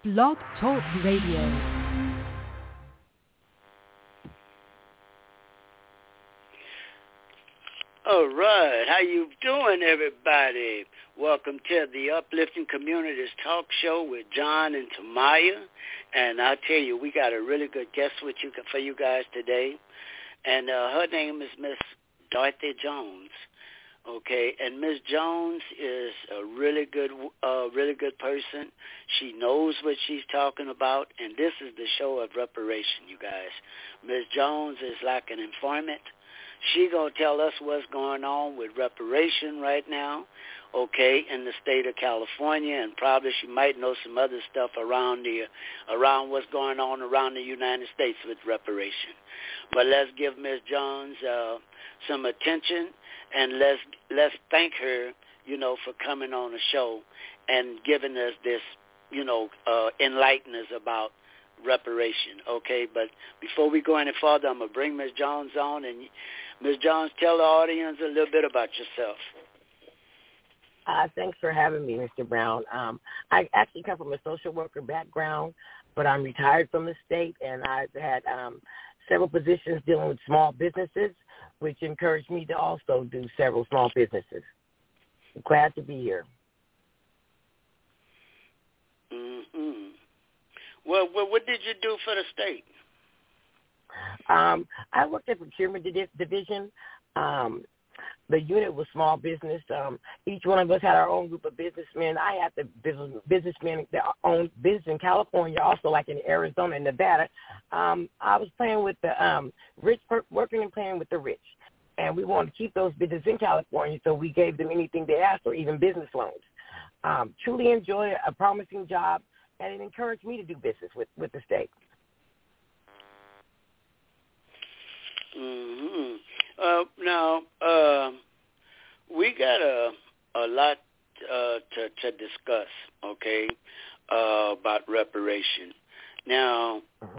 Blog Talk Radio. All right, how you doing, everybody? Welcome to the Uplifting Communities Talk Show with John and Tamaya. And I tell you, we got a really good guest for you guys today. And her name is Miss Dorothy Jones. Okay, and Miss Jones is a really good person. She knows what she's talking about, and this is the show of reparation, you guys. Miss Jones is like an informant. She gonna tell us what's going on with reparation right now, okay, in the state of California, and probably she might know some other stuff around what's going on around the United States with reparation. But let's give Miss Jones some attention, and let's thank her, for coming on the show and giving us this, enlighten us about reparation, okay? But before we go any further, I'm going to bring Ms. Jones on. And Ms. Jones, tell the audience a little bit about yourself. Thanks for having me, Mr. Brown. I actually come from a social worker background, but I'm retired from the state, and I've had several positions dealing with small businesses, which encouraged me to also do several small businesses. I'm glad to be here. Mm-hmm. Well, what did you do for the state? I worked at procurement division. The unit was small business. Each one of us had our own group of businessmen. I had the businessmen that owned business in California, also like in Arizona and Nevada. I was playing with the rich, working and playing with the rich. And we wanted to keep those businesses in California, so we gave them anything they asked for, even business loans. Truly enjoyed a promising job, and it encouraged me to do business with the state. Mm-hmm. Now, we got a lot to discuss, okay, about reparation. Now,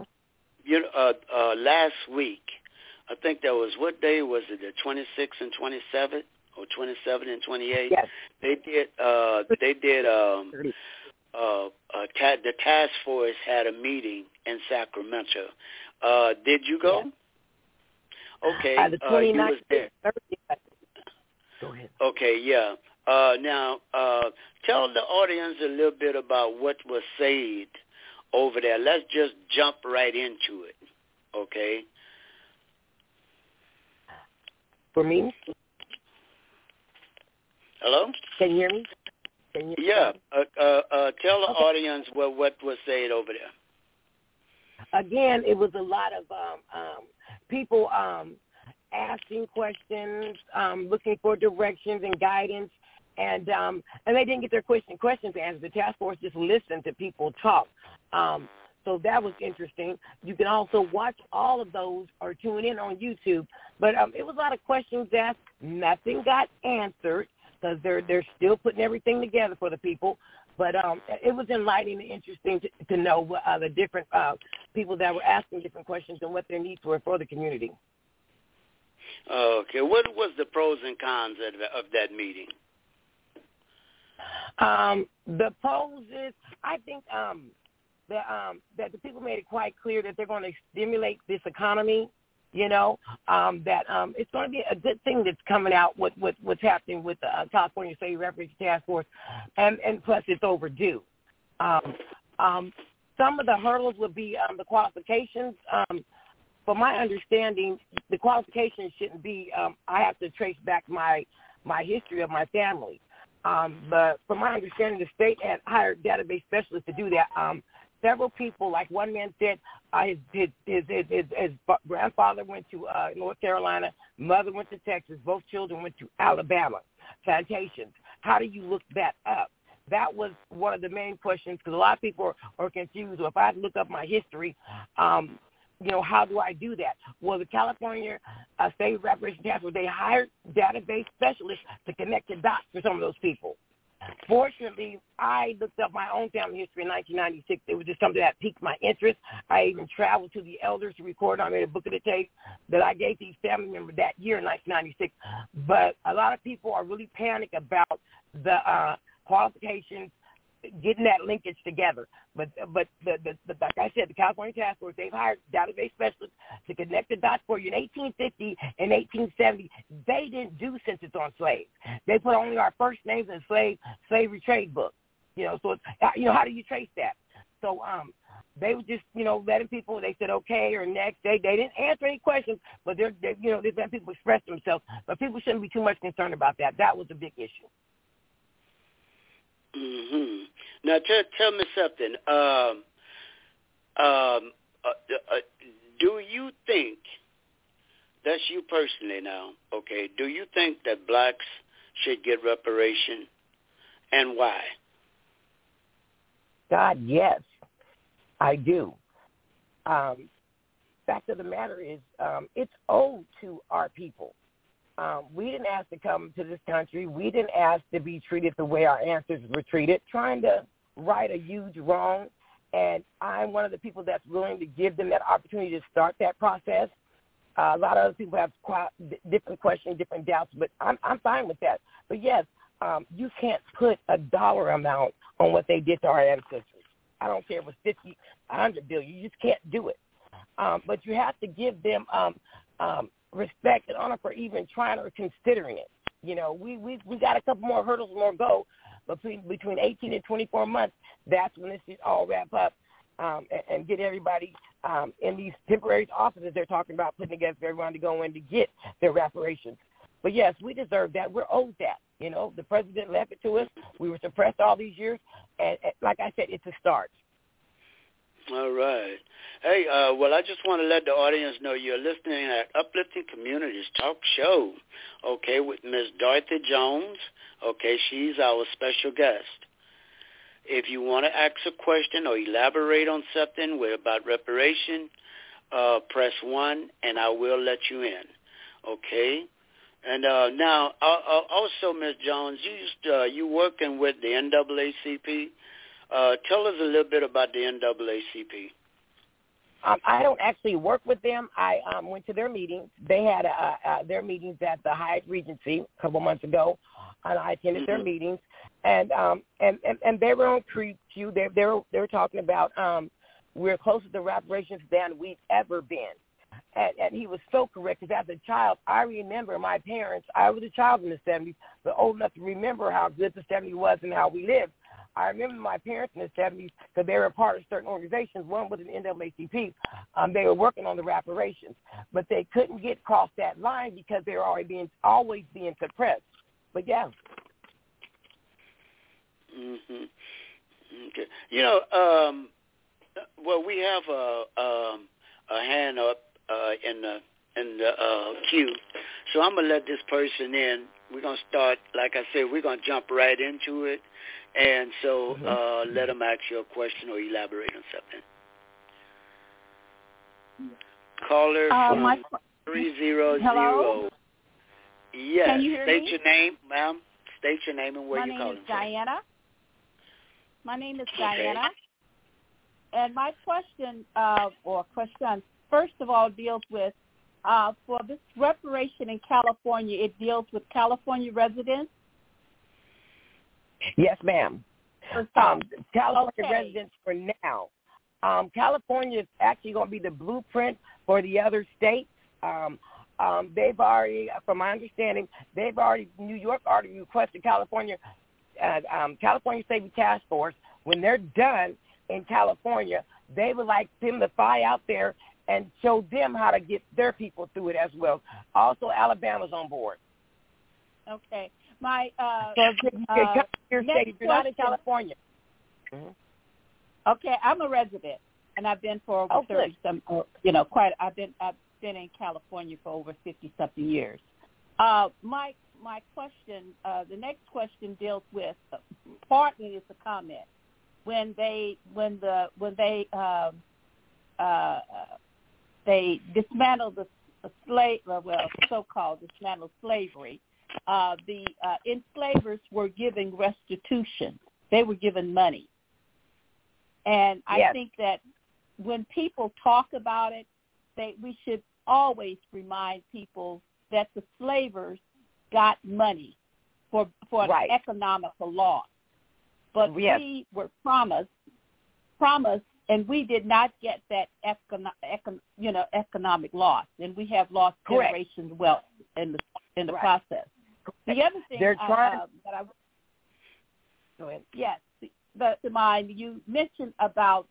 last week, I think that was, what day was it, the 26th and 27th, or 27 and 28? Yes. The task force had a meeting in Sacramento. Did you go? Yes. Okay, the you was there. Go ahead. Okay, yeah. Now, tell the audience a little bit about what was said over there. Let's just jump right into it, okay? For me? Hello? Can you hear me? Yeah. Tell the audience what was said over there. Again, it was a lot of people asking questions, looking for directions and guidance, and they didn't get their questions answered. The task force just listened to people talk. So that was interesting. You can also watch all of those or tune in on YouTube. But it was a lot of questions asked. Nothing got answered because they're still putting everything together for the people. But it was enlightening and interesting to know what, the different people that were asking different questions and what their needs were for the community. Okay. What was the pros and cons of that meeting? The pros is, I think that the people made it quite clear that they're going to stimulate this economy, that it's going to be a good thing that's coming out with what's happening with the California State Reparation Task Force, and plus it's overdue. Some of the hurdles would be the qualifications. From my understanding, the qualifications shouldn't be, I have to trace back my history of my family. But from my understanding, the state had hired database specialists to do that. Several people, like one man said, his grandfather went to North Carolina, mother went to Texas, both children went to Alabama, plantations. How do you look that up? That was one of the main questions, because a lot of people are confused. Well, if I look up my history, how do I do that? Well, the California State Reparation Task Force, they hired database specialists to connect the dots for some of those people. Fortunately, I looked up my own family history in 1996. It was just something that piqued my interest. I even traveled to the elders to record. I made a book of the tape that I gave these family members that year in 1996. But a lot of people are really panicked about the qualifications getting that linkage together. But like I said, the California Task Force, they've hired database specialists to connect the dots for you. In 1850 and 1870, they didn't do census on slaves. They put only our first names in slavery trade book. So it's, how do you trace that? So they were just, letting people, they said okay or next. They didn't answer any questions, but they're letting people express themselves. But people shouldn't be too much concerned about that. That was a big issue. Mm-hmm. Now, tell me something. Do you think, that's you personally now, okay, do you think that blacks should get reparation, and why? God, yes, I do. Fact of the matter is, it's owed to our people. We didn't ask to come to this country. We didn't ask to be treated the way our ancestors were treated, trying to right a huge wrong. And I'm one of the people that's willing to give them that opportunity to start that process. A lot of other people have different questions, different doubts, but I'm fine with that. But, yes, you can't put a dollar amount on what they did to our ancestors. I don't care if it was 50, 100 billion. You just can't do it. But you have to give them respect and honor for even trying or considering it. We got a couple more hurdles more go, but between 18 and 24 months, that's when this should all wrap up and get everybody in these temporary offices they're talking about putting together for everyone to go in to get their reparations. But, yes, we deserve that. We're owed that. The president left it to us. We were suppressed all these years. And like I said, it's a start. All right. Hey, well, I just want to let the audience know you're listening at Uplifting Communities Talk Show, okay, with Ms. Dorothy Jones. Okay, she's our special guest. If you want to ask a question or elaborate on something about reparation, press 1, and I will let you in, okay? And now, also, Ms. Jones, you working with the NAACP. Tell us a little bit about the NAACP. I don't actually work with them. I went to their meetings. They had their meetings at the Hyatt Regency a couple months ago, and I attended their meetings. And they were on Q. They were talking about we're closer to reparations than we've ever been. And he was so correct, because as a child, I remember my parents. I was a child in the 70s, but old enough to remember how good the 70s was and how we lived. I remember my parents in the 70s, because they were a part of certain organizations. One was an NAACP. They were working on the reparations, but they couldn't get across that line because they were always being suppressed. But, yeah. Mm-hmm. Okay. Well, we have a hand up in the queue, so I'm gonna let this person in. We're gonna start, like I said, we're gonna jump right into it, and so let them ask you a question or elaborate on something. Caller from 300. Hello? Yes. Can you hear State me? your name, ma'am. State your name and where you're calling from. My name is Okay. Diana. And my question, first of all, deals with, for this reparation in California, it deals with California residents? Yes, ma'am. California residents for now. California is actually going to be the blueprint for the other states. They've already, from my understanding, New York already requested California Safety Task Force. When they're done in California, they would like them to fly out there and show them how to get their people through it as well. Also, Alabama's on board. Okay. My your state, you're not in California. Mm-hmm. Okay, I'm a resident, and I've been for over 30 some. I've been in California for over 50-something years. My question, the next question deals with, partly is a comment. When they dismantled the so-called dismantled slavery, the enslavers were given restitution. They were given money. And I think that when people talk about it, we should always remind people that the slavers got money for an economical loss. but we were promised, and we did not get that economic loss, and we have lost generations' wealth in the process. The other thing they're trying. Go ahead. Yes, but mind you mentioned about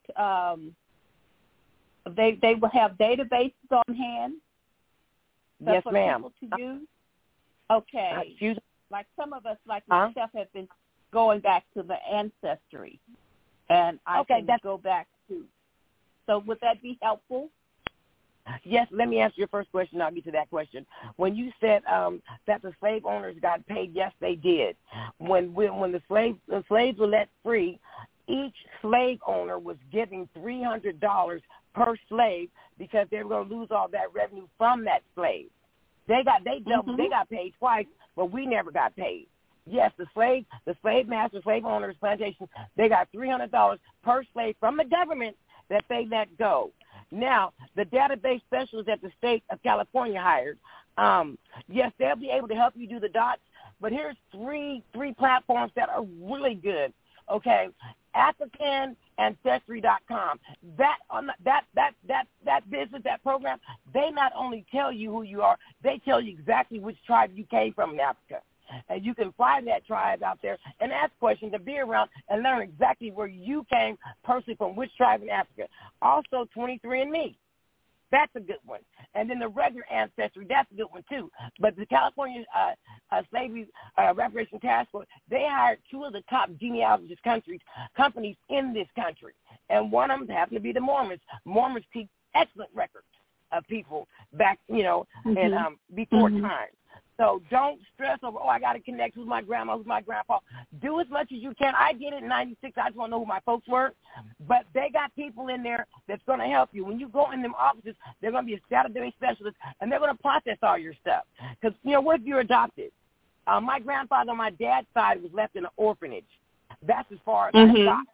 they will have databases on hand. Yes, for ma'am. People to use. Okay. Like some of us, like myself, have been going back to the ancestry, and I can go back to. So would that be helpful? Yes, let me answer your first question. I'll get to that question. When you said that the slave owners got paid, yes, they did. When the slaves were let free, each slave owner was giving $300 per slave because they were going to lose all that revenue from that slave. They got paid twice, but we never got paid. Yes, the slave master, slave owners, plantations, they got $300 per slave from the government that they let go. Now, the database specialists that the state of California hired, yes, they'll be able to help you do the dots, but here's three platforms that are really good. Okay, AfricanAncestry.com. That business, that program, they not only tell you who you are, they tell you exactly which tribe you came from in Africa. And you can fly that tribe out there and ask questions and be around and learn exactly where you came personally from, which tribe in Africa. Also, 23andMe. That's a good one. And then the regular ancestry, that's a good one too. But the California Slavery Reparation Task Force, they hired two of the top genealogist companies in this country. And one of them happened to be the Mormons. Mormons keep excellent records of people back, and before time. So don't stress over, I got to connect who's my grandma, who's my grandpa. Do as much as you can. I did it in 96. I just want to know who my folks were. But they got people in there that's going to help you. When you go in them offices, they're going to be a database specialist, and they're going to process all your stuff. Because, what if you're adopted? My grandfather on my dad's side was left in an orphanage. That's as far as I got.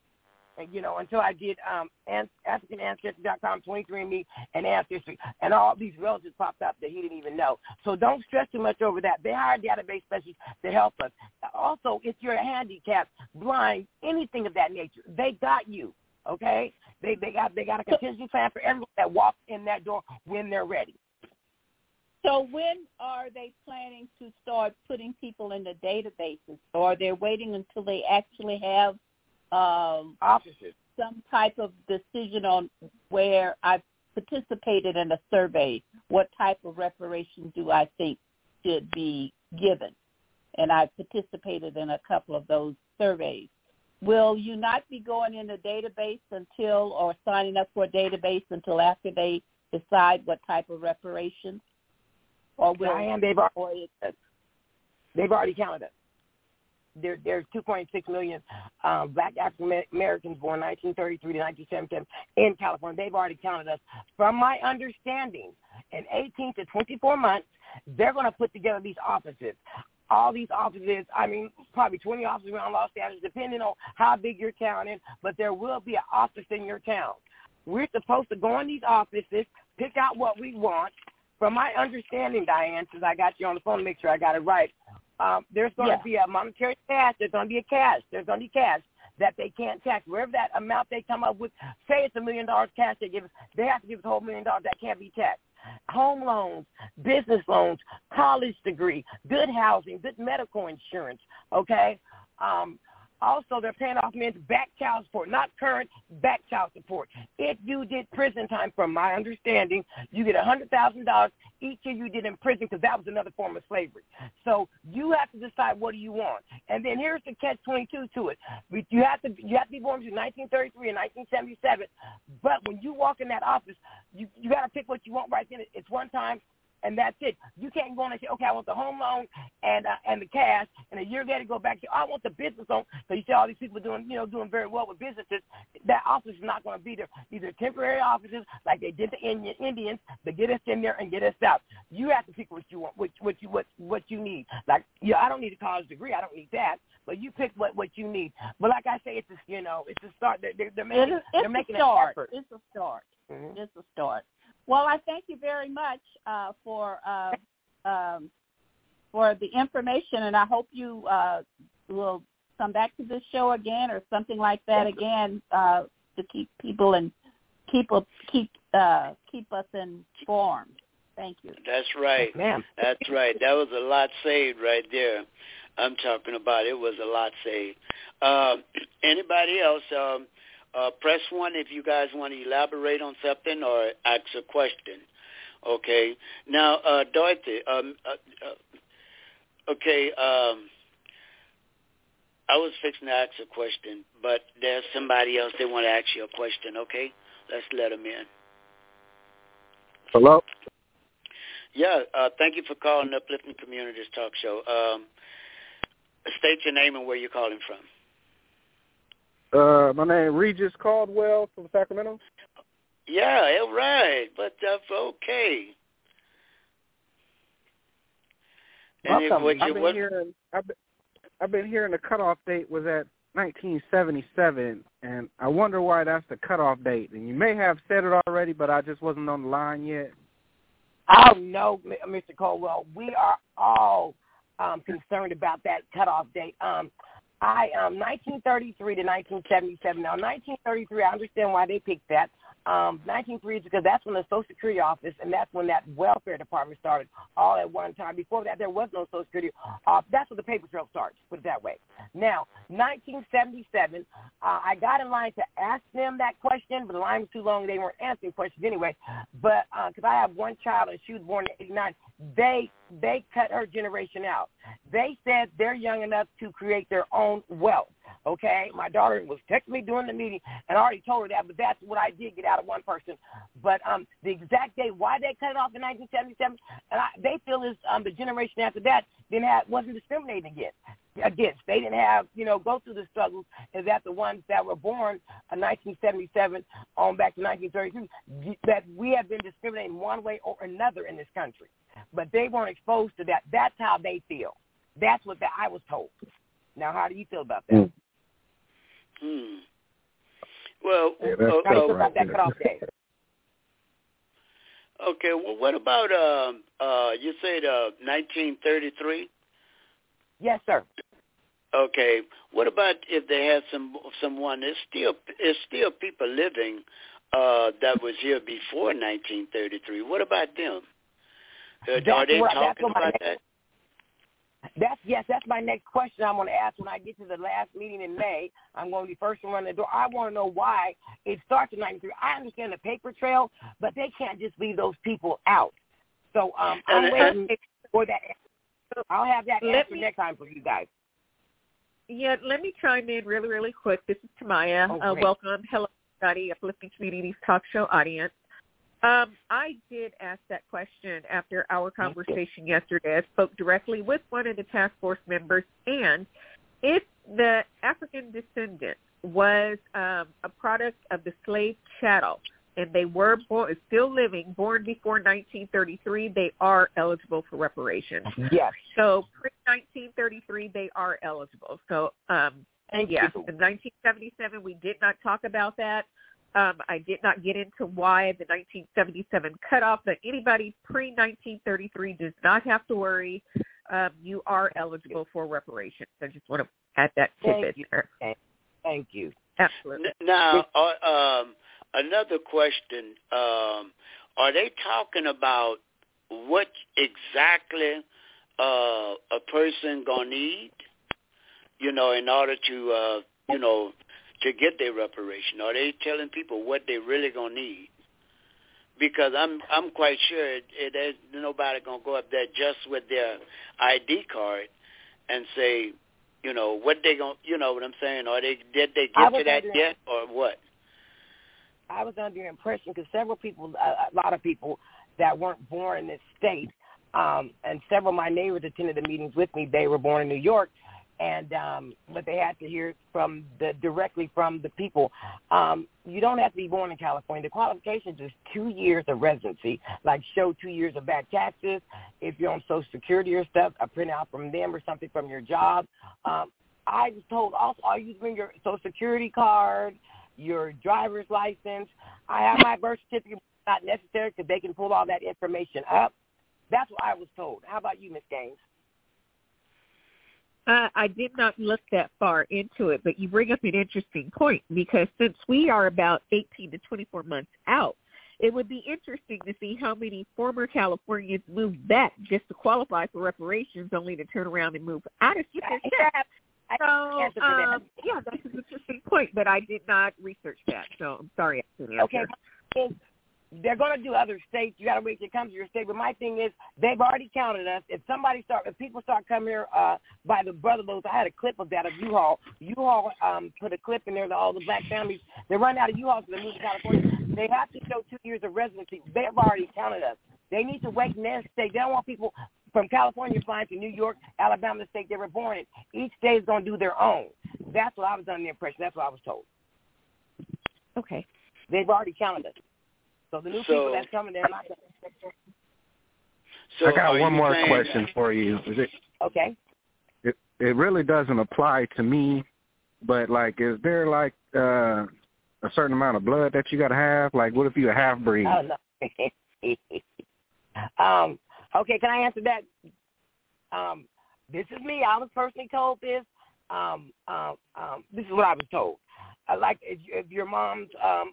Until I did AfricanAncestry.com, 23andMe, and Ancestry, and all these relatives popped up that he didn't even know. So don't stress too much over that. They hire database specialists to help us. Also, if you're handicapped, blind, anything of that nature, they got you. Okay? They got a contingency plan for everyone that walks in that door when they're ready. So when are they planning to start putting people in the databases, or they're waiting until they actually have offices, some type of decision on where I participated in a survey, what type of reparation do I think should be given? And I participated in a couple of those surveys. Will you not be going in a database or signing up for a database until after they decide what type of reparations? Or will they've already counted us. There's 2.6 million black African Americans born 1933 to 1977 in California. They've already counted us. From my understanding, in 18 to 24 months, they're going to put together these offices. All these offices, probably 20 offices around Los Angeles, depending on how big your town is, but there will be an office in your town. We're supposed to go in these offices, pick out what we want. From my understanding, Diane, since I got you on the phone to make sure I got it right, there's going to be a monetary cash. There's going to be a cash. There's going to be cash that they can't tax. Wherever that amount they come up with, say it's $1 million cash they give us, they have to give us a whole $1 million that can't be taxed. Home loans, business loans, college degree, good housing, good medical insurance, okay? Also, they're paying off men's back child support, not current back child support. If you did prison time, from my understanding, you get $100,000 each year you did in prison, because that was another form of slavery. So you have to decide, what do you want? And then here's the catch-22 to it. You have to be born between 1933 and 1977. But when you walk in that office, you got to pick what you want right then. It's one time, and that's it. You can't go in and say, okay, I want the home loan and the cash, and a year later go back and say, I want the business loan. So you see all these people doing very well with businesses. That office is not going to be there. These are temporary offices, like they did the Indians, to get us in there and get us out. You have to pick what you want, what you need. Like, I don't need a college degree. I don't need that. But you pick what you need. But like I say, it's a start. They're making an effort. It's a start. Mm-hmm. It's a start. Well, I thank you very much for the information, and I hope you will come back to this show again or something like that again to keep people and keep us informed. Thank you. That's right. Ma'am. That's right. That was a lot saved right there. I'm talking about it was a lot saved. Anybody else? Press 1 if you guys want to elaborate on something or ask a question. Okay. Now, Dorothy, okay, I was fixing to ask a question, but there's somebody else that want to ask you a question, okay? Let's let them in. Hello? Yeah, thank you for calling Uplifting Communities Talk Show. State your name and where you're calling from. My name is Regis Caldwell from Sacramento. Yeah, all right. But okay. Welcome. I've been hearing the cutoff date was at 1977, and I wonder why that's the cutoff date. And you may have said it already, but I just wasn't on the line yet. Oh, no, Mr. Caldwell. We are all concerned about that cutoff date. 1933 to 1977. Now, 1933, I understand why they picked that. 1933 is because that's when the Social Security office, and that's when that welfare department started all at one time. Before that, there was no Social Security office. That's when the paper trail starts, put it that way. Now, 1977, I got in line to ask them that question, but the line was too long. They weren't answering questions anyway. But because I have one child, and she was born in 89, they cut her generation out. They said they're young enough to create their own wealth. Okay, my daughter was texting me during the meeting, and I already told her that, but that's what I did get out of one person. But the exact date why they cut it off in 1977, and they feel is the generation after that wasn't discriminated against. They didn't have, go through the struggles, and that the ones that were born in 1977 on back to 1932, that we have been discriminated one way or another in this country. But they weren't exposed to that. That's how they feel. That's what I was told. Now, how do you feel about that? Well, about that cutoff day. Okay. Well, what about you said 1933? Yes, sir. Okay. What about if they had someone? It's still people living that was here before 1933. What about them? Are they talking about that? That's my next question I'm going to ask when I get to the last meeting in May. I'm going to be first to run the door. I want to know why it starts in 93. I understand the paper trail, but they can't just leave those people out. So I'm waiting for that answer. I'll have that answer next time for you guys. Yeah, let me chime in really, really quick. This is Tamaya. Welcome. Hello, everybody, Uplifting Communities Talk Show audience. I did ask that question after our conversation yesterday. I spoke directly with one of the task force members, and if the African descendant was a product of the slave chattel and they were still living, born before 1933, they are eligible for reparations. Yes. So pre-1933, they are eligible. So, in 1977, we did not talk about that. I did not get into why the 1977 cutoff, but anybody pre-1933 does not have to worry. You are eligible for reparations. I just want to add that tidbit there. Thank you. Absolutely. Now, another question. Are they talking about what exactly a person going to need, in order to, to get their reparation? Are they telling people what they really gonna need? Because I'm quite sure there's nobody gonna go up there just with their ID card and say, what they gonna, what I'm saying? Did they get to that yet, or what? I was under the impression because several people, a lot of people that weren't born in this state, and several of my neighbors attended the meetings with me. They were born in New York. And but they had to hear directly from the people. You don't have to be born in California. The qualifications is 2 years of residency, like show 2 years of back taxes. If you're on Social Security or stuff, a printout from them or something from your job. I was told also, all you bring your Social Security card, your driver's license. I have my birth certificate, not necessary because they can pull all that information up. That's what I was told. How about you, Ms. Gaines? I did not look that far into it, but you bring up an interesting point, because since we are about 18 to 24 months out, it would be interesting to see how many former Californians moved back just to qualify for reparations, only to turn around and move out of state. So, yeah, that's an interesting point, but I did not research that, so I'm sorry I couldn't answer. Okay. They're going to do other states. You got to wait till it comes to your state. But my thing is, they've already counted us. If people start coming here by the brother loads, I had a clip of that of U-Haul. U-Haul put a clip in there that all the black families, they run out of U-Hauls so they move to California. They have to show 2 years of residency. They have already counted us. They need to wait in their state. They don't want people from California flying to New York, Alabama, the state they were born in. Each state is going to do their own. That's what I was under the impression. That's what I was told. Okay. They've already counted us. So the new people that's coming, they're not going to. So I got one more question for you. Okay. It really doesn't apply to me, but, like, is there, like, a certain amount of blood that you got to have? Like, what if you're a half-breed? Oh, no. Okay, can I answer that? This is me. I was personally told this. This is what I was told. Like if your mom's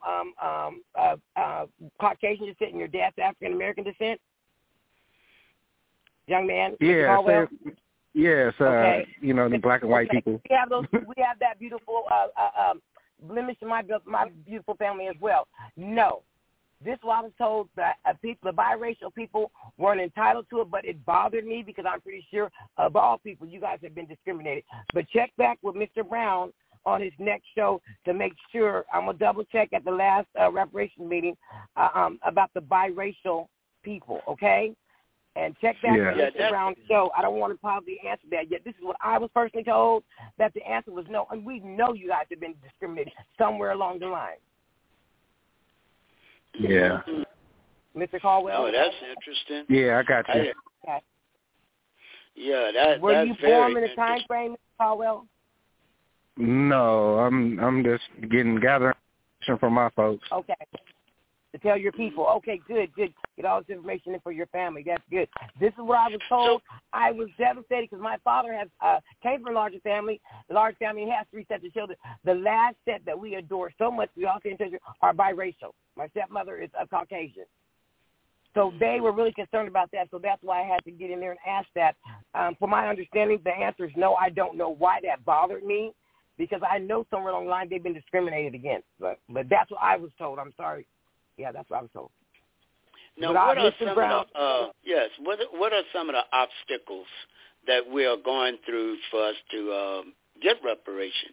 Caucasian descent and your dad's African American descent, young man. Yeah, yes. Okay. You know, the black and white people. We have those. We have that beautiful blemish in my beautiful family as well. No, this is what I was told, that the biracial people weren't entitled to it, but it bothered me because I'm pretty sure of all people, you guys have been discriminated. But check back with Mr. Brown on his next show to make sure. I'm going to double check at the last reparation meeting about the biracial people, okay? And check back with Mr. Brown's show. I don't want to probably answer that yet. This is what I was personally told, that the answer was no. And we know you guys have been discriminated somewhere along the line. Yeah. Mr. Caldwell? Oh, that's interesting. Yeah, I got you. Okay. Yeah, that's Were you born in a time frame, Mr. Caldwell? No, I'm just gathering from my folks. Okay. To tell your people. Okay, good. Get all this information in for your family. That's good. This is what I was told. I was devastated because my father came from a large family. The large family has 3 sets of children. The last set that we adore so much, we all are biracial. My stepmother is a Caucasian. So they were really concerned about that, so that's why I had to get in there and ask that. From my understanding, the answer is no. I don't know why that bothered me, because I know somewhere along the line they've been discriminated against. But that's what I was told. I'm sorry. Yeah, that's what I was told. Now, what are some of the obstacles that we are going through for us to get reparation?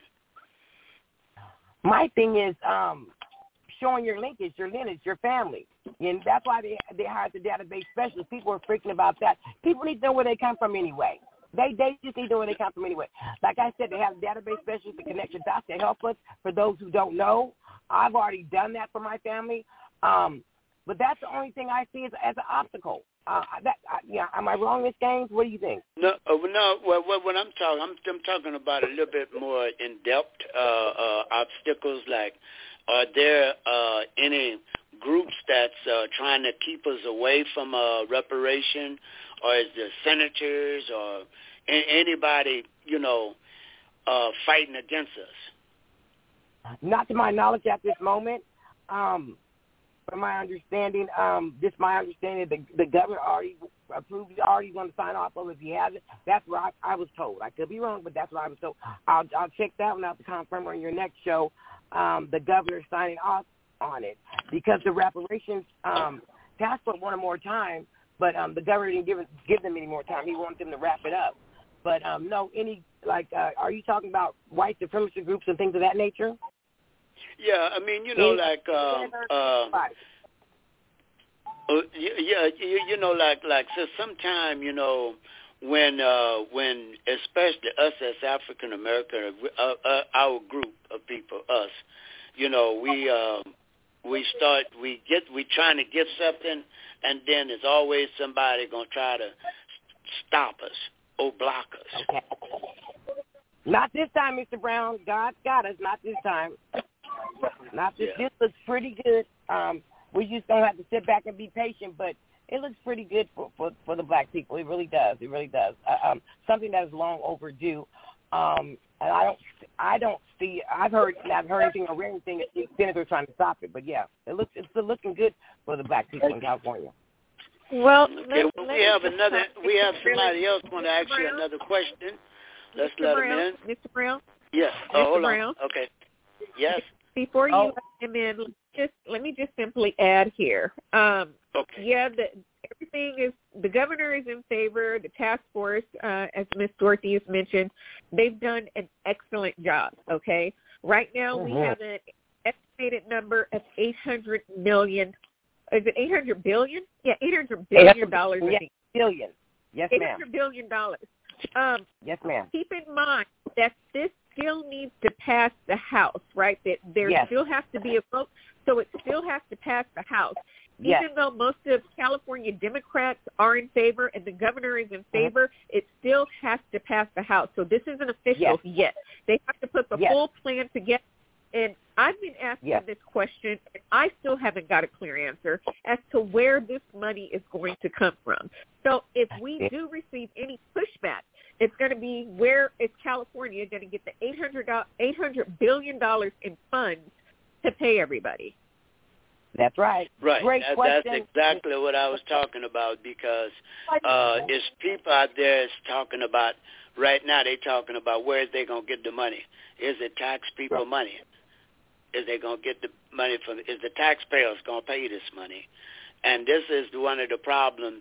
My thing is showing your linkage, your lineage, your family. And that's why they hired the database specialist. People are freaking about that. People need to know where they come from anyway. They just need to know where they come from anyway. Like I said, they have database specialists and connection dots to help us. For those who don't know, I've already done that for my family. But that's the only thing I see as an obstacle. Am I wrong, Ms. Gaines? What do you think? No. Well, when I'm talking about a little bit more in-depth obstacles. Like, are there any groups that's trying to keep us away from reparation, or is the senators or anybody, fighting against us? Not to my knowledge at this moment. From my understanding, the governor already approved, already going to sign off on it if he hasn't. That's what I was told. I could be wrong, but that's what I was told. I'll check that one out to confirm on your next show. The governor signing off on it, because the reparations task force wanted more time, but the governor didn't give them any more time. He wanted them to wrap it up. But no, are you talking about white supremacist groups and things of that nature? Yeah, I mean, so sometime, when especially us as African American, our group of people, us, we trying to get something, and then there's always somebody gonna try to stop us or block us. Okay. Not this time, Mr. Brown. God got us. Not this time. Not this. Yeah. This looks pretty good. We just don't have to sit back and be patient. But it looks pretty good for the black people. It really does. It really does. Something that is long overdue. And I don't see. I've heard anything or read anything that the senators trying to stop it. But yeah, it's still looking good for the black people in California. Well, okay, we have somebody else want to ask you another question. Let's let him in. Mr. Brown? Yes. Mr. Hold Brown? on. Okay. Yes. Before you let him in, let me just simply add here. Okay. Yeah, everything is, the governor is in favor. The task force, as Ms. Dorothy has mentioned, they've done an excellent job, okay? Right now we have an estimated number of $800 million. Is it $800 billion? Yeah, $800 billion. Billion. Yes, ma'am. $800 billion. Yes, ma'am. Keep in mind that this still needs to pass the House, right? That there still has to be a vote, so it still has to pass the House. Even though most of California Democrats are in favor and the governor is in favor, it still has to pass the House. So this isn't official yet. They have to put the full plan together. And I've been asking this question, and I still haven't got a clear answer as to where this money is going to come from. So if we do receive any pushback, it's going to be where is California going to get the $800 billion in funds to pay everybody? That's right. Right. Great that's question. exactly what I was talking about, because it's people out there that's talking about, right now they're talking about where they going to get the money. Is it tax people money? Is they going to get the money from, is the taxpayers going to pay this money? And this is one of the problems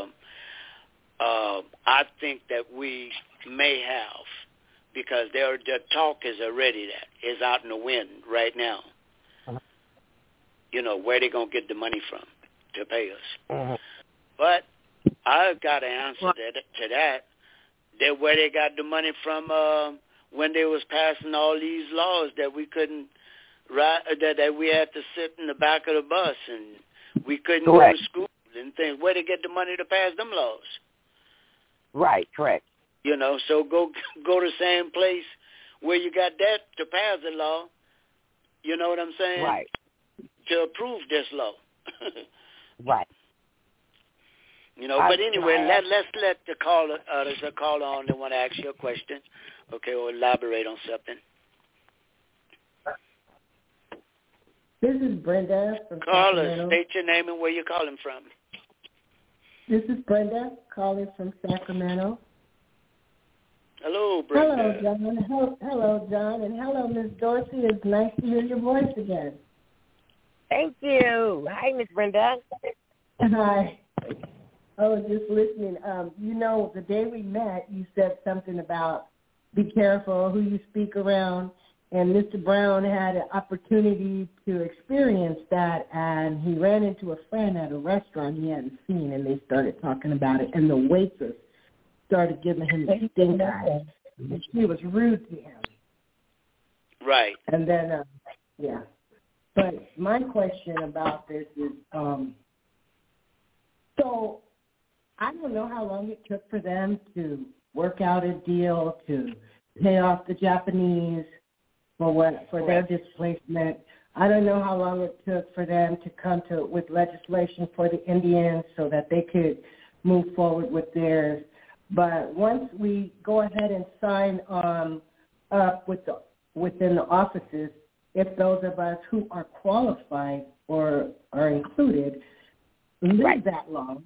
I think that we may have, because the talk is already is out in the wind right now. You know, where they going to get the money from to pay us. But I've got an answer to that. That where they got the money from when they was passing all these laws that we couldn't ride, that we had to sit in the back of the bus and we couldn't go to school and things. Where they get the money to pass them laws? Right, correct. You know, so go to the same place where you got that to pass the law. You know what I'm saying? Right. To approve this law. Right. You know, but anyway, let's let the caller, there's a caller on that want to ask you a question. Okay, or elaborate on something. This is Brenda from Caller, Sacramento. state your name and where you're calling from. This is Brenda calling from Sacramento. Hello, Brenda. Hello, John. Hello, John, and hello, Ms. Dorsey. It's nice to hear your voice again. Thank you. Hi, Miss Brenda. Hi. I was just listening. You know, the day we met, you said something about be careful who you speak around, and Mr. Brown had an opportunity to experience that, and he ran into a friend at a restaurant he hadn't seen, and they started talking about it, and the waitress started giving him the stink eye, and she was rude to him. Right. And then, But my question about this is, so I don't know how long it took for them to work out a deal to pay off the Japanese for their displacement. I don't know how long it took for them to come with legislation for the Indians so that they could move forward with theirs. But once we go ahead and sign up within the offices, if those of us who are qualified or are included live that long,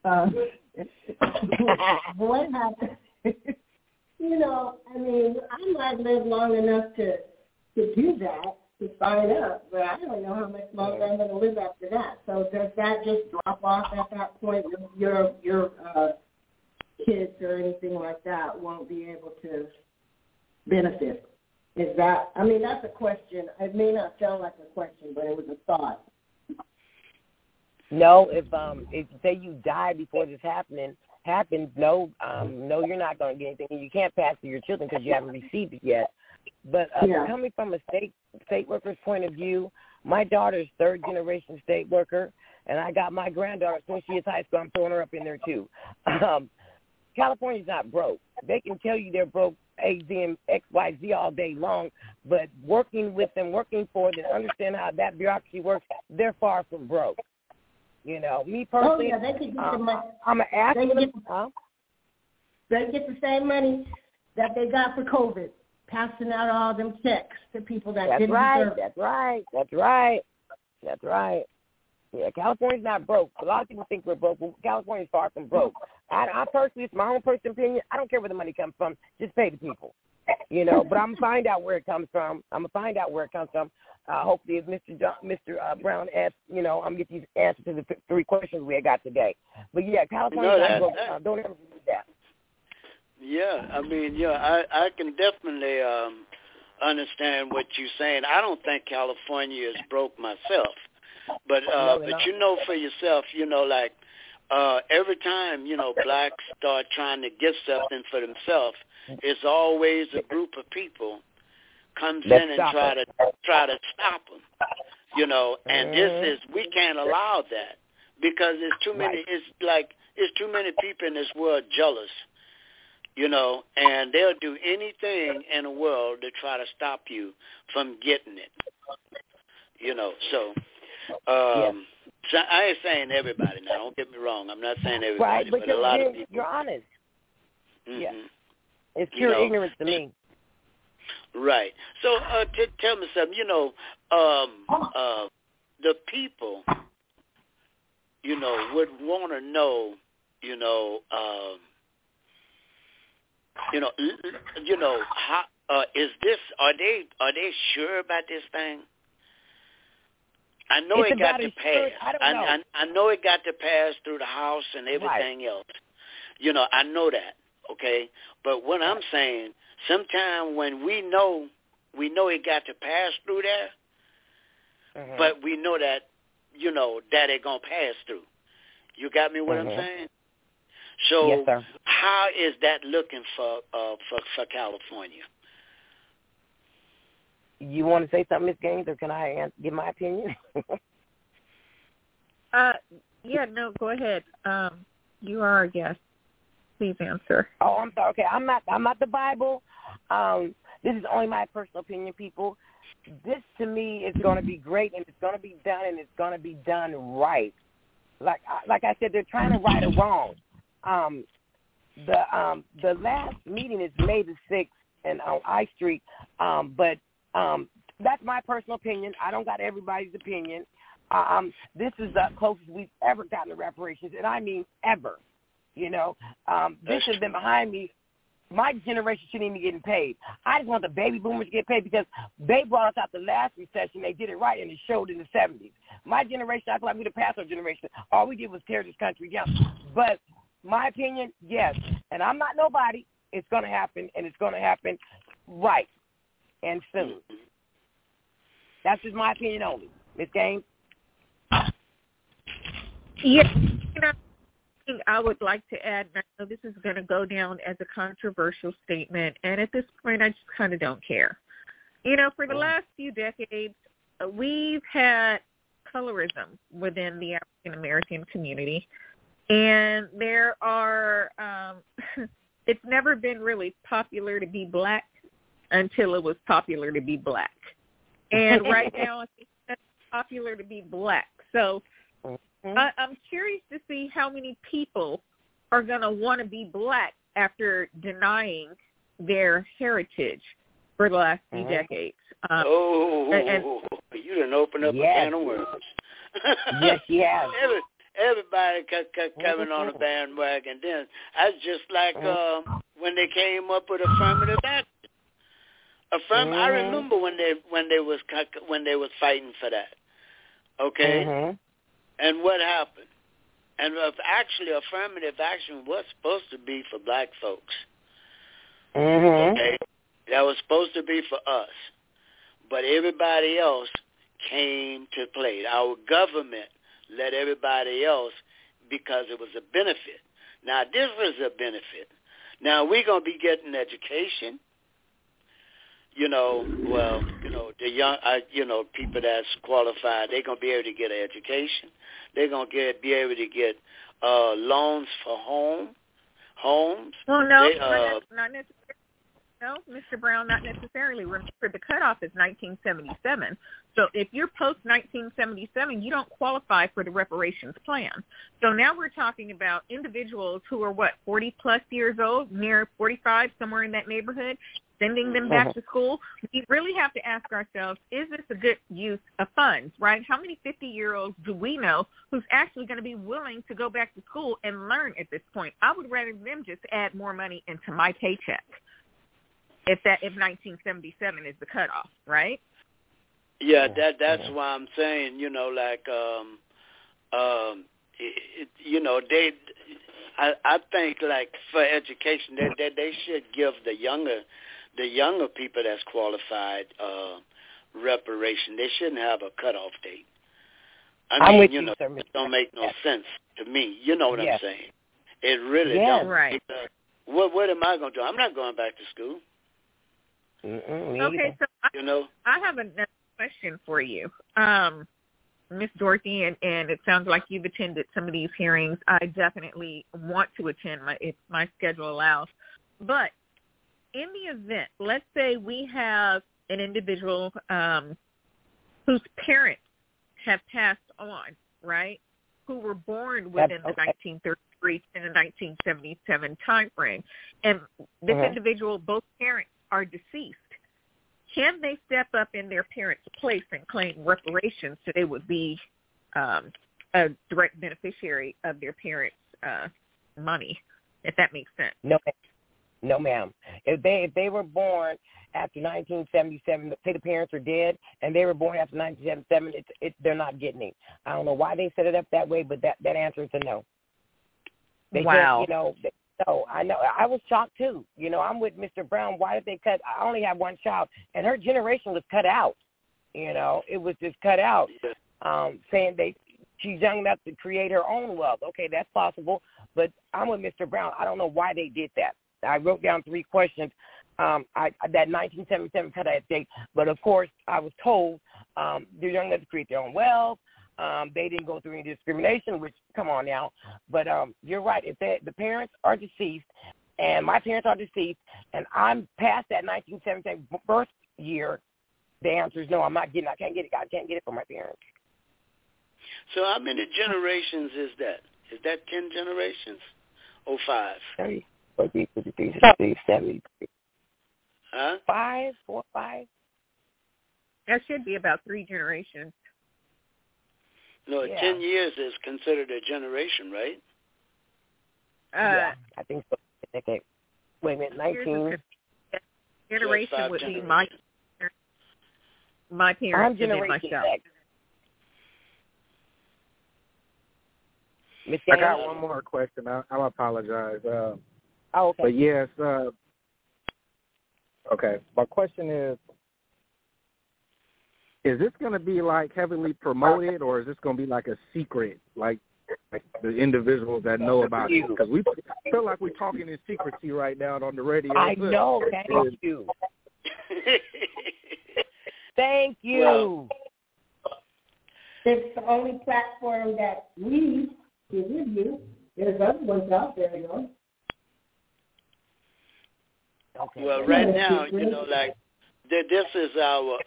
what happens? You know, I mean, I might live long enough to do that, to sign up, but I don't know how much longer I'm going to live after that. So does that just drop off at that point? Your kids or anything like that won't be able to benefit? Is that, I mean, that's a question. It may not sound like a question, but it was a thought. No, if say you die before this happens, no, you're not going to get anything. You can't pass to your children because you haven't received it yet. But coming from a state worker's point of view, my daughter's third generation state worker, and I got my granddaughter as soon as she is high school. I'm throwing her up in there too. California's not broke. They can tell you they're broke A, Z, and X, Y, Z all day long, but working with them, working for them, understand how that bureaucracy works, they're far from broke. You know, me personally, they could get the money. I'm an athlete. They get the same money that they got for COVID, passing out all them checks to people that didn't deserve it. That's right. Yeah, California's not broke. A lot of people think we're broke. But California's far from broke. I personally, it's my own personal opinion. I don't care where the money comes from. Just pay the people. You know, but I'm going to find out where it comes from. Hopefully, if Mr. Brown asks, you know, I'm going to get these answers to the 3 questions we got today. But, yeah, California's not broke. Don't ever believe that. Yeah, I mean, I can definitely understand what you're saying. I don't think California is broke myself. But but you know for yourself, you know, like every time, you know, blacks start trying to get something for themselves, it's always a group of people comes in and try to stop them, you know. And we can't allow that because there's too many. It's too many people in this world jealous, you know, and they'll do anything in the world to try to stop you from getting it, you know. So. So I ain't saying everybody now. Don't get me wrong. I'm not saying everybody, but a lot of people. You're honest. Mm-hmm. Yeah. It's pure ignorance to me. Right. So tell me something. You know, the people, you know, would want to know, you know, how is this? Are they sure about this thing? I know it got to pass. I know it got to pass through the House and everything else. You know, I know that, okay? But what I'm saying, sometime when we know it got to pass through there, but we know that, you know, that it going to pass through. You got me what I'm saying? So yes, sir. How is that looking for California? You want to say something, Ms. Gaines, or can I give my opinion? Yeah, no, go ahead. You are our guest. Please answer. Oh, I'm sorry. Okay, I'm not the Bible. This is only my personal opinion, people. This, to me, is going to be great, and it's going to be done, and it's going to be done right. Like I said, they're trying to right a wrong. The last meeting is May the 6th and on I Street, but that's my personal opinion. I don't got everybody's opinion. This is the closest we've ever gotten to reparations, and I mean ever. You know, this has been behind me. My generation shouldn't even be getting paid. I just want the baby boomers to get paid because they brought us out the last recession. They did it right, and it showed in the 70s. My generation, I feel like we're the past generation. All we did was tear this country down. But my opinion, yes, and I'm not nobody. It's going to happen, and it's going to happen right and soon. That's just my opinion only. Ms. Gaines? Yeah, you know, I would like to add, and I know this is going to go down as a controversial statement, and at this point I just kind of don't care. You know, for the last few decades, we've had colorism within the African-American community, and there are, it's never been really popular to be black until it was popular to be black. And right now it's popular to be black. So I'm curious to see how many people are going to want to be black after denying their heritage for the last few decades. You didn't open up a can of worms. Yes, you have. Everybody coming on the bandwagon. Then that's just like when they came up with affirmative action. I remember when they was fighting for that. Okay. And what happened? And actually, affirmative action was supposed to be for black folks. Okay, that was supposed to be for us, but everybody else came to play. Our government let everybody else because it was a benefit. Now this was a benefit. Now we're gonna be getting education. You know, well, you know, the young, people that's qualified, they're gonna be able to get an education. They're gonna be able to get loans for homes. Well, no, not necessarily. No, Mr. Brown, not necessarily. Remember, the cutoff is 1977. So if you're post-1977, you don't qualify for the reparations plan. So now we're talking about individuals who are, 40-plus years old, near 45, somewhere in that neighborhood, sending them back to school. We really have to ask ourselves, is this a good use of funds, right? How many 50-year-olds do we know who's actually going to be willing to go back to school and learn at this point? I would rather them just add more money into my paycheck if 1977 is the cutoff, right? Yeah, that's why I'm saying, I think like for education, they should give the younger people that's qualified reparation. They shouldn't have a cutoff date. I mean, it don't make no sense to me. You know what I'm saying? It really don't. Right. What am I going to do? I'm not going back to school. Okay, so I have another question for you, Miss Dorothy, and it sounds like you've attended some of these hearings. I definitely want to attend if my schedule allows. But in the event, let's say we have an individual whose parents have passed on, right, who were born within the 1933 and the 1977 time frame, and this individual, both parents are deceased. Can they step up in their parents' place and claim reparations so they would be a direct beneficiary of their parents' money, if that makes sense? No, ma'am. If they were born after 1977, say the parents are dead, and they were born after 1977, they're not getting it. I don't know why they set it up that way, but that answer is a no. Wow. No, I know. I was shocked too. I'm with Mr. Brown. Why did they cut? I only have one child, and her generation was cut out. It was just cut out, saying she's young enough to create her own wealth. Okay, that's possible, but I'm with Mr. Brown. I don't know why they did that. I wrote down 3 questions. That 1977 cutoff date, but of course I was told they're young enough to create their own wealth. They didn't go through any discrimination, which, come on now. But you're right. If the parents are deceased, and my parents are deceased, and I'm past that 1977 birth year, the answer is no. I'm not getting it. I can't get it. I can't get it from my parents. So how many generations is that? Is that 10 generations? 5? 30, 40, 50, 60, 70. Huh? 5, 4, 5. That should be about 3 generations. No, 10 years is considered a generation, right? Yeah, I think so. Okay. Wait a minute, 19. Generation would be my parents and then myself. I got one more question. I apologize. Okay. But yes, okay. My question is this going to be like heavily promoted, or is this going to be like a secret, like the individuals that know about it? Because we feel like we're talking in secrecy right now on the radio. I know. Thank you. Thank you. Well, it's the only platform that we give you. There's other ones out there, Okay. Well, right now, this is our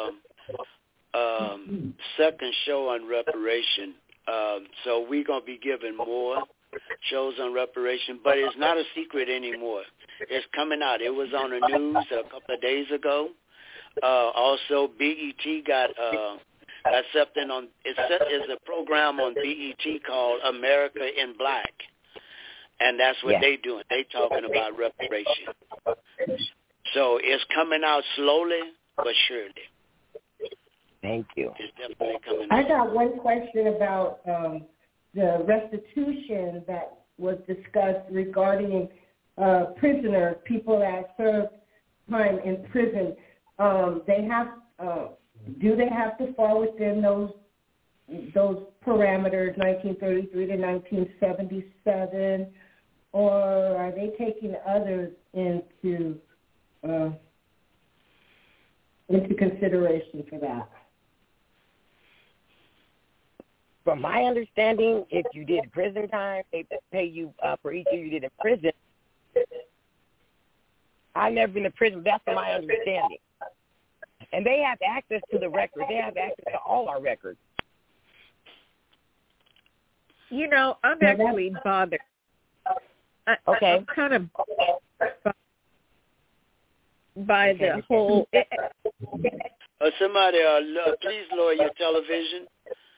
second show on reparation. So we're going to be giving more shows on reparation, but it's not a secret anymore. It's coming out. It was on the news a couple of days ago. Also, BET got something on. It's a program on BET called America in Black, and that's what they doing. They talking about reparation. So it's coming out slowly but surely. Thank you. It's definitely coming I out. got one question about the restitution that was discussed regarding prisoners, people that serve time in prison. Do they have to fall within those parameters, 1933 to 1977, or are they taking others into consideration for that? From my understanding, if you did prison time, they pay you for each year you did in prison. I've never been to prison. That's my understanding. And they have access to the records. They have access to all our records. You know, I'm actually bothered. Okay. I'm kind of by the whole. Somebody, please lower your television.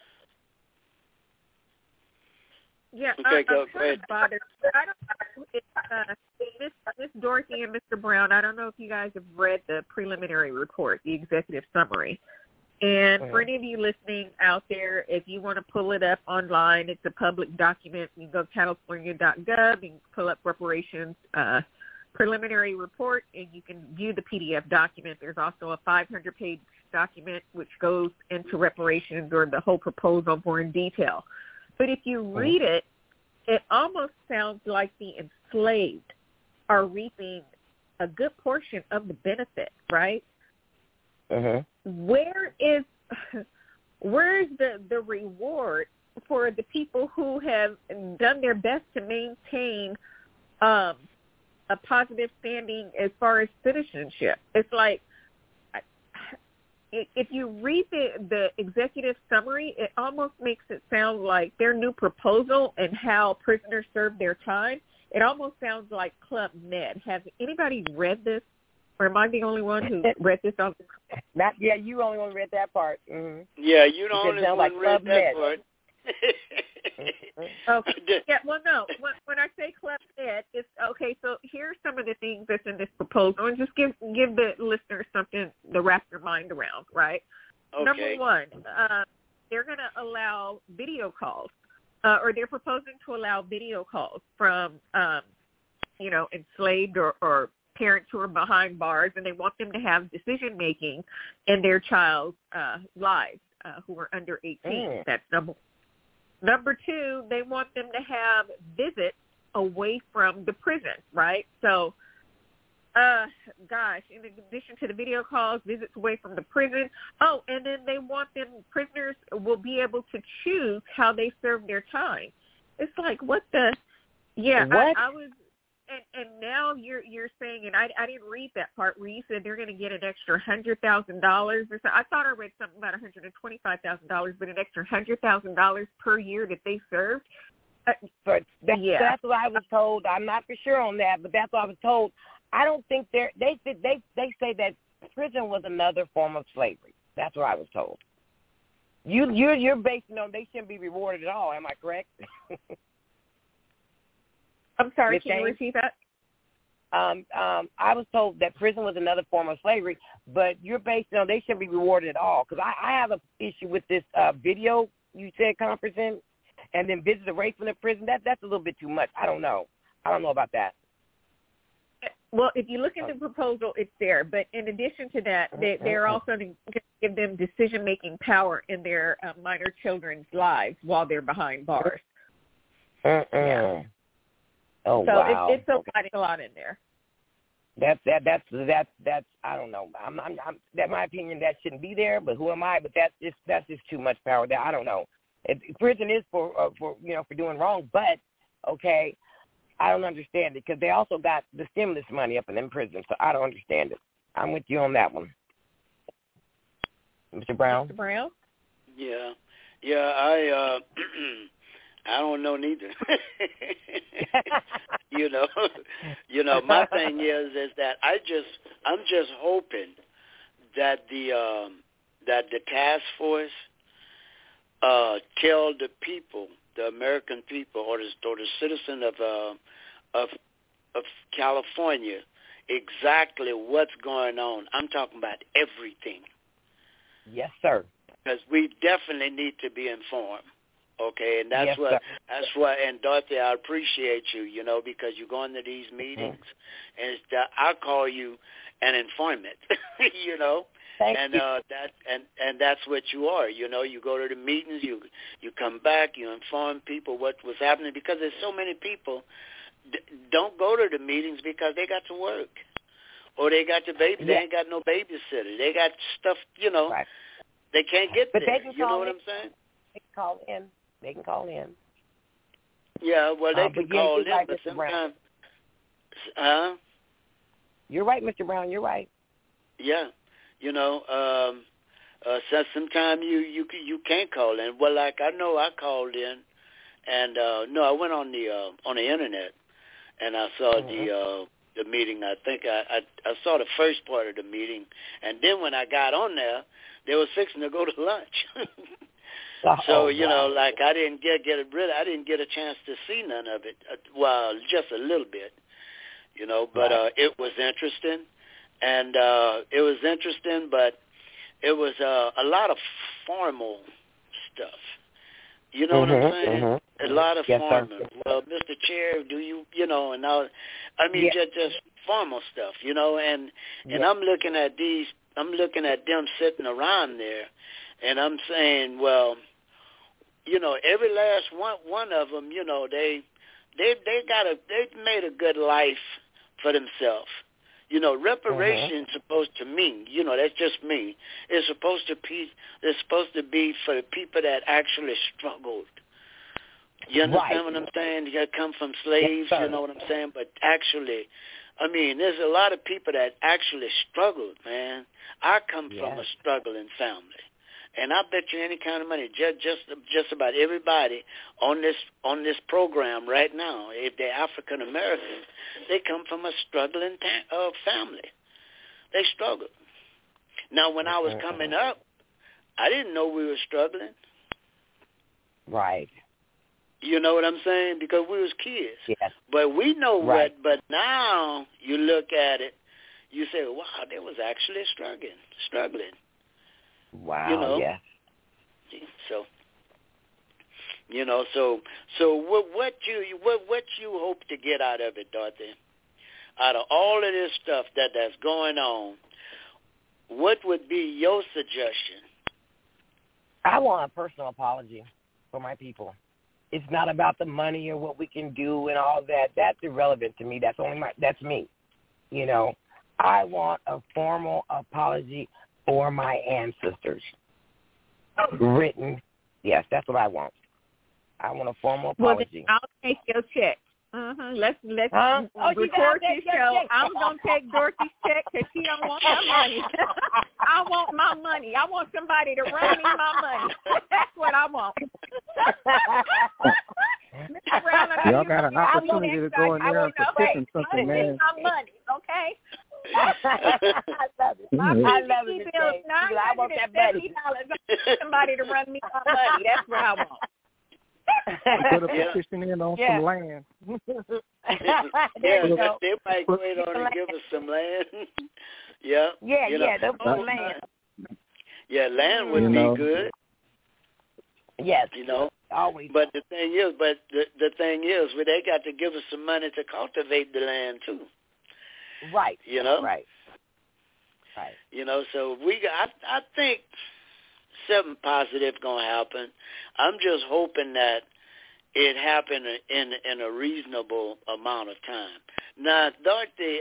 Yeah, okay, I'm go ahead. Bothered. I don't. Miss Dorothy and Mr. Brown, I don't know if you guys have read the preliminary report, the executive summary. And for any of you listening out there, if you want to pull it up online, it's a public document. You can go to California.gov, you can pull up reparations preliminary report, and you can view the PDF document. There's also a 500-page document which goes into reparations or the whole proposal more in detail. But if you read it, it almost sounds like the enslaved are reaping a good portion of the benefit, right? Where is the reward for the people who have done their best to maintain a positive standing as far as citizenship? It's like, if you read the executive summary, it almost makes it sound like their new proposal and how prisoners serve their time, it almost sounds like Club Med. Has anybody read this? Or am I the only one who read this? Yeah, you only one read that part. Mm-hmm. Yeah, you the only one read that part. Okay. Yeah, well, no. When I say Club Med, it's okay. So here's some of the things that's in this proposal, and just give the listeners something to wrap their mind around. Right. Okay. Number one, they're going to allow video calls, or they're proposing to allow video calls from, enslaved or parents who are behind bars, and they want them to have decision making in their child's lives who are under 18. That's number one. Number two, they want them to have visits away from the prison, right? So, in addition to the video calls, visits away from the prison. Oh, and then they want prisoners will be able to choose how they serve their time. It's like, what the? Yeah, what? I was, and now you're saying, and I didn't read that part where you said they're going to get an extra $100,000 or so. I thought I read something about $125,000, but an extra $100,000 per year that they served. That's what I was told. I'm not for sure on that, but that's what I was told. I don't think they say that prison was another form of slavery. That's what I was told. You're basing on they shouldn't be rewarded at all. Am I correct? I'm sorry, can you repeat that? I was told that prison was another form of slavery, but you're based on they shouldn't be rewarded at all. Because I have an issue with this video you said conferencing, and then visits away from the prison. That's a little bit too much. I don't know about that. Well, if you look at the proposal, it's there. But in addition to that, they're also going to give them decision-making power in their minor children's lives while they're behind bars. Yeah. Oh, so wow. It's a lot in there. That's I don't know. I'm that my opinion that shouldn't be there. But who am I? But that's just too much power. There, I don't know. Prison is for doing wrong, but okay. I don't understand it because they also got the stimulus money up in them prisons, so I don't understand it. I'm with you on that one. Mr. Brown? Mr. Brown? Yeah, I don't know neither. My thing is that I'm just hoping that the task force tell the people, the American people, or the citizen of California, exactly what's going on. I'm talking about everything. Yes, sir. Because we definitely need to be informed. Okay, and that's yes, what. And Dorothy, I appreciate you, because you go into these meetings, and I call you an informant, Thank you. And that's what you are. You go to the meetings, you come back, you inform people what was happening, because there's so many people don't go to the meetings because they got to work, or they got the baby. They ain't got no babysitter. They got stuff, Right. They can't get but there. They can you know call what in. I'm saying? They can call in. Yeah, well, they can call in, right, but Mr. Brown. sometimes, You're right, Mr. Brown. You're right. Yeah. You know, so sometimes you can't call in. Well, like I know I called in, and no, I went on the internet, and I saw the meeting. I think I saw the first part of the meeting, and then when I got on there, they were fixing to go to lunch. So you know, like I didn't I didn't get a chance to see none of it. Well, just a little bit, you know. But it was interesting, and but it was a lot of formal stuff. You know what I'm saying? A lot of formal. Well, Mr. Chair, do you know? And I mean, just formal stuff, you know. And I'm looking at them sitting around there, and I'm saying, well, you know, every last one of them, you know, they made a good life for themselves. You know, reparations supposed to mean, you know, that's just me. It's supposed to be for the people that actually struggled. You understand what I'm saying? You got to come from slaves, you know what I'm saying? But actually, I mean, there's a lot of people that actually struggled, man. I come from a struggling family. And I bet you any kind of money, just about everybody on this program right now, if they're African American, they come from a struggling family. They struggled. Now, when I was coming up, I didn't know we were struggling. Right. You know what I'm saying? Because we was kids. Yes. But we know but now you look at it, you say, wow, they was actually struggling. Wow. You know? Yeah. So, you know, so what you hope to get out of it, Dorothy? Out of all of this stuff that's going on, what would be your suggestion? I want a personal apology for my people. It's not about the money or what we can do and all that. That's irrelevant to me. That's me. You know, I want a formal apology for my ancestors. Written. Yes, that's what I want. I want a formal apology. Well, I'll take your check. Let's record this show. I'm going to take Dorothy's check because she don't want her money. I want my money. I want somebody to run me my money. That's what I want. Mr. Brown, y'all got an opportunity to go in there and petition something, man. My money, okay? I love it. I want that money. Somebody to run me my money. That's what I want. Put a petition in on some land. They might go in on and give us some land. They'll put land. Yeah, land would be good. Yes. You know. Always. But the thing is, well, they got to give us some money to cultivate the land too. Right. You know. Right. You know, so I think something positive gonna happen. I'm just hoping that it happen in a reasonable amount of time. Now, Dorothy,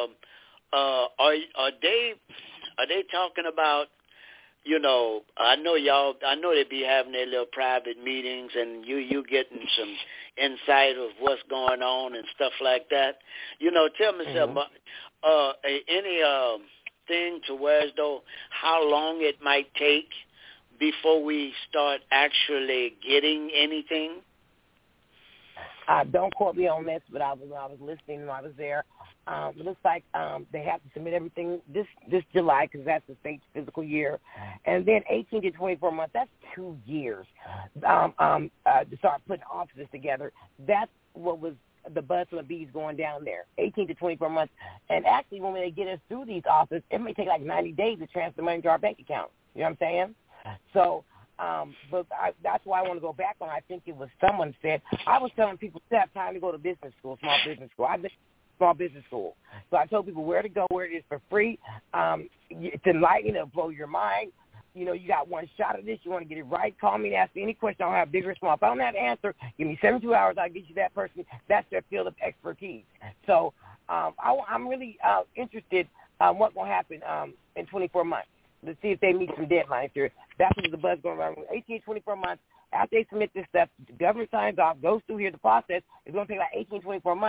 are they talking about? You know, I know they be having their little private meetings, and you getting some insight of what's going on and stuff like that. You know, tell me something. Any thing to where as though how long it might take before we start actually getting anything? Don't quote me on this, but I was listening and I was there. It looks like they have to submit everything this July because that's the state's fiscal year. And then 18 to 24 months, that's 2 years to start putting offices together. That's what was the buzz from the bees going down there, 18 to 24 months. And actually, when they get us through these offices, it may take like 90 days to transfer money to our bank account. You know what I'm saying? So, that's why I want to go back on. I think it was someone said, I was telling people to have time to go to business school, small business school. I've been small business school. So I told people where to go, where it is for free. It's enlightening, it'll blow your mind. You know, you got one shot at this. You want to get it right, call me and ask me any question. I don't have big or small. If I don't have the answer, give me 72 hours. I'll get you that person. That's their field of expertise. So I'm really interested what's going to happen in 24 months. Let's see if they meet some deadlines here. That's what the buzz going around. 18, 24 months. After they submit this stuff, the government signs off, goes through here, the process is going to take like 18, 24 months.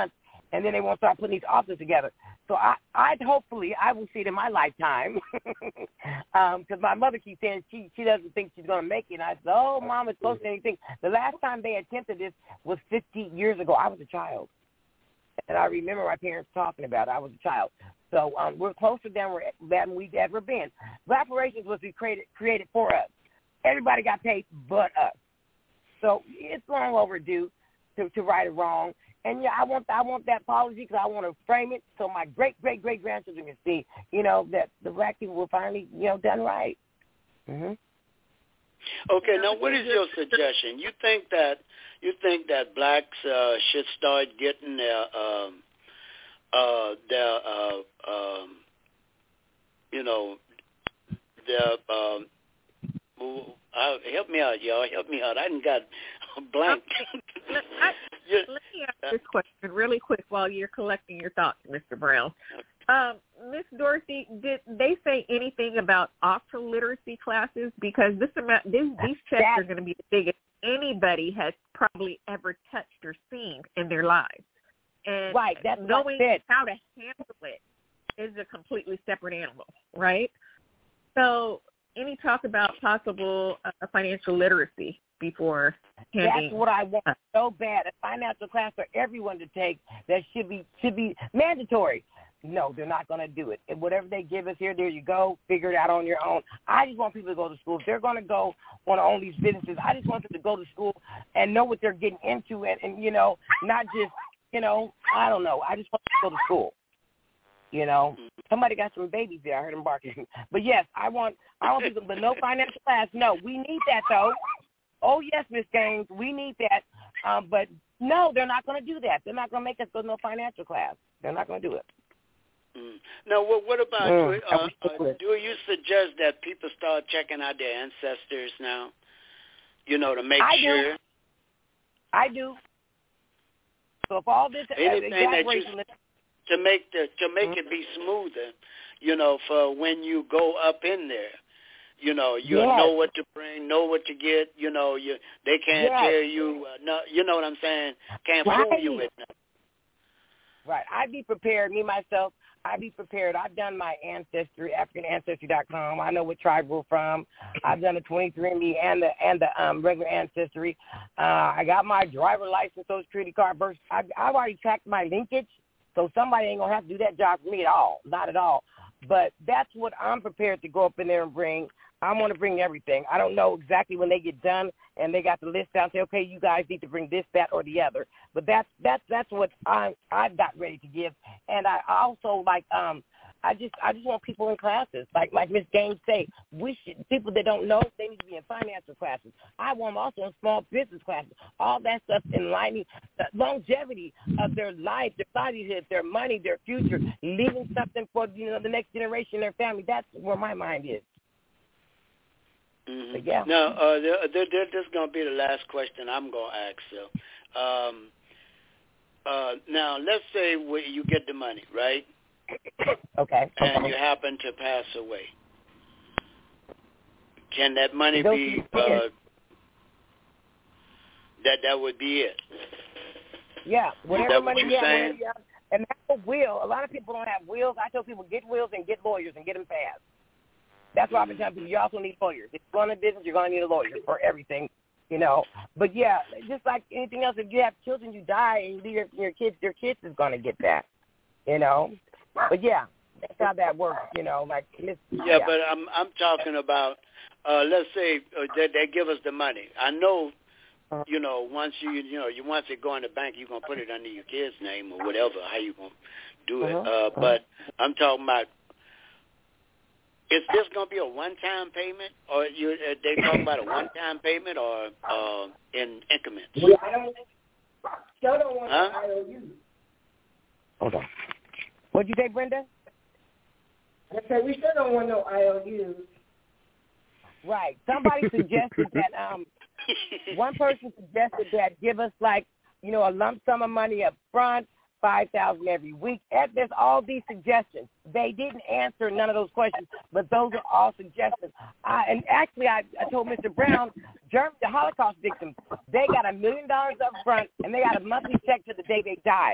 and then they won't start putting these officers together. So I will see it in my lifetime, because my mother keeps saying she doesn't think she's going to make it. And I said, oh, Mom, it's close to anything. The last time they attempted this was 50 years ago. I was a child, and I remember my parents talking about it. I was a child. So we're closer than we've ever been. Reparations was created for us. Everybody got paid but us. So it's long overdue to right or wrong. And, yeah, I want that policy because I want to frame it so my great-great-great-grandchildren can see, that the black people were finally, done right. Mm-hmm. Okay, now what is your suggestion? You think that blacks should start getting their help me out, y'all. Help me out. I done got blank. Let me ask this question really quick while you're collecting your thoughts, Mr. Brown. Miss Dorothy, did they say anything about optional literacy classes? Because these checks are going to be the biggest anybody has probably ever touched or seen in their lives. And right, that's knowing how to handle it is a completely separate animal, right? So any talk about possible financial literacy before handing? That's what I want so bad. A financial class for everyone to take that should be mandatory. No, they're not going to do it. And whatever they give us here, there you go. Figure it out on your own. I just want people to go to school. If they're going to go on all these businesses, I just want them to go to school and know what they're getting into and not just, I don't know. I just want them to go to school. Somebody got some babies there. I heard them barking. But, yes, I want people, but no financial class. No, we need that, though. Oh, yes, Miss Gaines, we need that. But, no, they're not going to do that. They're not going to make us go to no financial class. They're not going to do it. Now, what about do you suggest that people start checking out their ancestors now, to make sure? I do. So if all this anything to make it be smoother, for when you go up in there, you know what to bring, know what to get. They can't tell you, no, you know what I'm saying? Can't fool you with nothing. Right. I'd be prepared, me, myself. I'd be prepared. I've done my ancestry, AfricanAncestry.com. I know what tribe we're from. I've done the 23andMe and the regular ancestry. I got my driver license, Social Security card, birth. I've already tracked my linkage, so somebody ain't going to have to do that job for me at all, not at all. But that's what I'm prepared to go up in there and bring. I'm going to bring everything. I don't know exactly when they get done and they got the list down. Say, okay, you guys need to bring this, that, or the other. But that's what I've got ready to give. And I also I just want people in classes like Miss Gaines say. People that don't know, they need to be in financial classes. I want them also in small business classes. All that stuff enlightening the longevity of their life, their livelihood, their money, their future, leaving something for the next generation, their family. That's where my mind is. Mm-hmm. Yeah. Now, this is going to be the last question I'm going to ask. So, now, let's say you get the money, right? Okay. And you happen to pass away. Can that money be? That would be it. Yeah. Whatever money you have. Yeah. And that's a will. A lot of people don't have wills. I tell people get wills and get lawyers and get them fast. That's why I've been telling people you also need lawyers. If you're going to business, you're going to need a lawyer for everything, But, yeah, just like anything else, if you have children, you die and you leave your kids is going to get that, But, yeah, that's how that works, Yeah, but I'm talking about, let's say they give us the money. I know, once once it go in the bank, you're going to put it under your kid's name or whatever, how you going to do it. But I'm talking about, is this going to be a one-time payment, or they talking about a one-time payment, or in increments? Well, I don't want no IOUs. Hold on. What'd you say, Brenda? I said we still don't want no IOUs. Right. Somebody suggested that. One person suggested that give us a lump sum of money up front. $5,000 every week. There's all these suggestions. They didn't answer none of those questions, but those are all suggestions. And actually, I told Mr. Brown, Germany, the Holocaust victims, they got $1 million up front, and they got a monthly check to the day they died.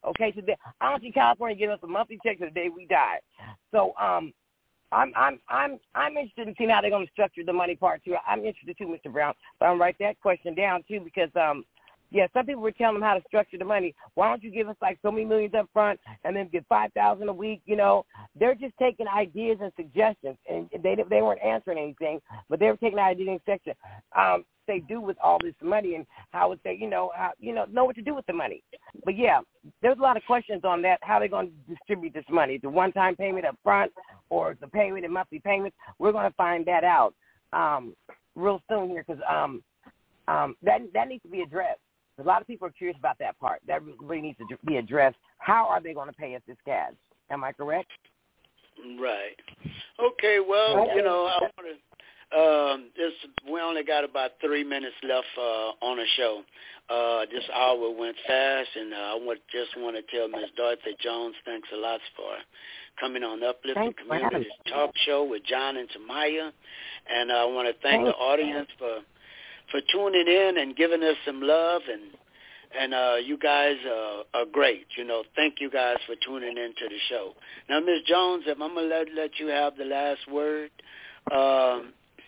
Okay, so I don't see California giving us a monthly check to the day we die. So I'm interested in seeing how they're going to structure the money part too. I'm interested too, Mr. Brown. But I'm write that question down too because some people were telling them how to structure the money. Why don't you give us like so many millions up front and then give $5,000 a week? You know, they're just taking ideas and suggestions, and they weren't answering anything, but they were taking ideas and suggestions. They do with all this money and how would they, know what to do with the money. But yeah, there's a lot of questions on that. How they're going to distribute this money? The one-time payment up front or the payment and monthly payments? We're going to find that out real soon here because that needs to be addressed. A lot of people are curious about that part. That really needs to be addressed. How are they going to pay us this cash? Am I correct? Right. Okay. Well, I want to. We only got about 3 minutes left on the show. This hour went fast, and I just want to tell Ms. Dorothy Jones, thanks a lot for coming on Uplifting Communities Talk Show with John and Tamaya, and I want to thank the audience for tuning in and giving us some love, and you guys are great. Thank you guys for tuning into the show. Now, Ms. Jones, if I'm going to let you have the last word, on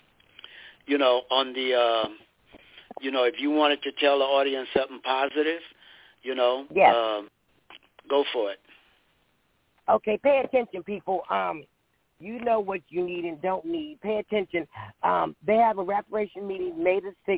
the, if you wanted to tell the audience something positive, yes. Go for it. Okay, pay attention, people. You know what you need and don't need. Pay attention. They have a reparation meeting May the 6th,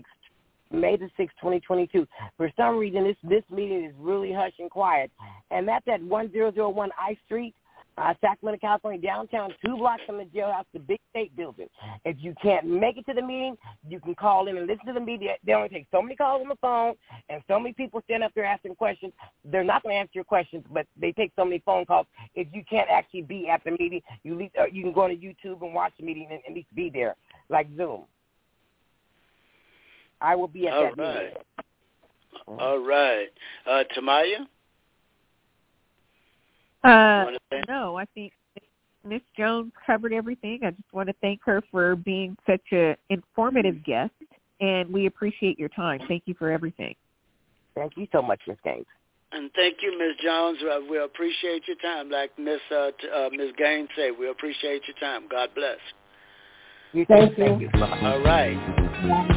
2022. For some reason, this meeting is really hush and quiet. And that's at 1001 I Street, Sacramento, California, downtown, 2 blocks from the jailhouse, the big state building. If you can't make it to the meeting, you can call in and listen to the meeting. They only take so many calls on the phone, and so many people stand up there asking questions. They're not going to answer your questions, but they take so many phone calls. If you can't actually be at the meeting, you can go to YouTube and watch the meeting and at least be there, like Zoom. I will be at that meeting. All right. Tamaya? No, I think Ms. Jones covered everything. I just want to thank her for being such an informative guest, and we appreciate your time. Thank you for everything. Thank you so much, Ms. Gaines. And thank you, Ms. Jones. We appreciate your time. Like Ms. Gaines said, we appreciate your time. God bless. Thank you. All right.